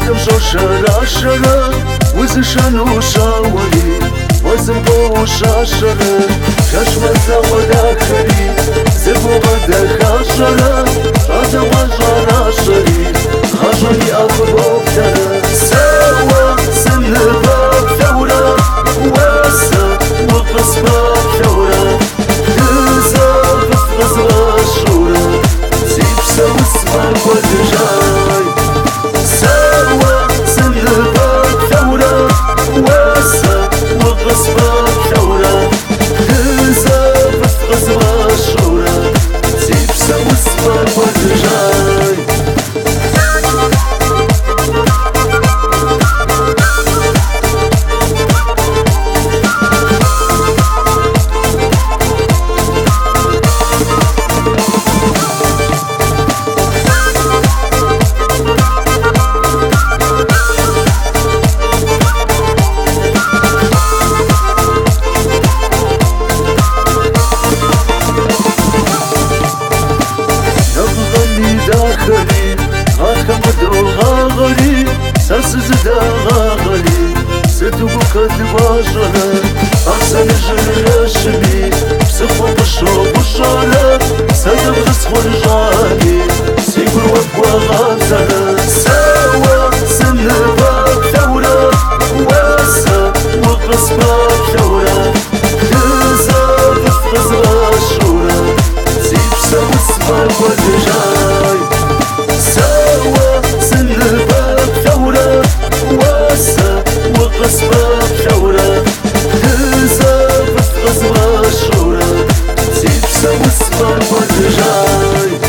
شرا شرا وزشان وشاولي وزنبو وشاشرا كشمة وداخلي زبو غدا خاشرا غدا وجرا شري خاشري أخبوك ترى سوا سنبا ثورة واسا وقصبا ثورة تزا بفغزا الشورى زيب سو اسمع والجاي سوا سنبا ثورة واسا وقصبا ثورة تزا بفغزا الشورى زيب سو اسمع والجاي سرسز داغالي ستوك الواجرة أحسن جرشبي بسفو بشو بشارة سيد غسخو الجالي سيقر وفوا غازرة سوا سنبا ثورة واسا وقصبا ثورة تزا بفغزا الشورى زيب سو اسمع والجاي سوا سنبا ثورة واسا وقصبا ثورة تزا بفغزا الشورى زيب سو اسمع والجاي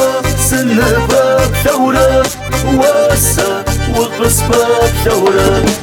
ثورة واسا وقصبا ثورة